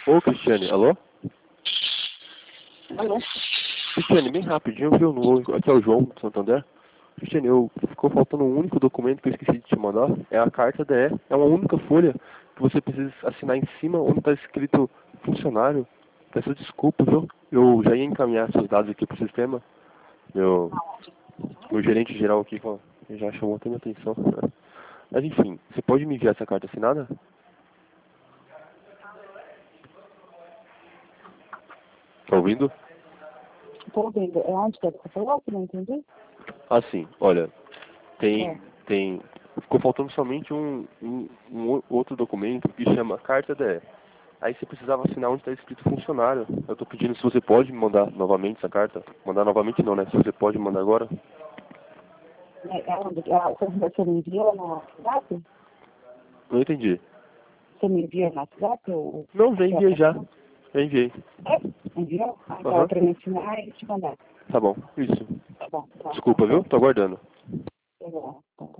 Ô, Cristiane, alô? Alô? Cristiane, bem rapidinho, viu? Aqui é o João, do Santander. Cristiane, ficou faltando um único documento que eu esqueci de te mandar. É a carta DE. É uma única folha que você precisa assinar em cima onde está escrito funcionário. Peço desculpa, viu? Eu já ia encaminhar seus dados aqui pro sistema. Meu gerente geral aqui já chamou até minha atenção. Mas enfim, você pode me enviar essa carta assinada? Tá ouvindo? Estou ouvindo. É onde que você falou que não entendi? Assim, olha, É. tem, ficou faltando somente outro documento que chama carta DE. Aí você precisava assinar onde está escrito funcionário. Eu estou pedindo se você pode me mandar novamente essa carta. Mandar novamente não, né? Se você pode mandar agora. É onde? Você me enviou no WhatsApp? Não entendi. Você me enviou no WhatsApp? Não, já enviei já. Já enviei. É? Enviou? Ah, então Aham. para me assinar e te mandar. Tá bom. Isso. Tá bom. Tá, Desculpa, viu? certo. Tô aguardando.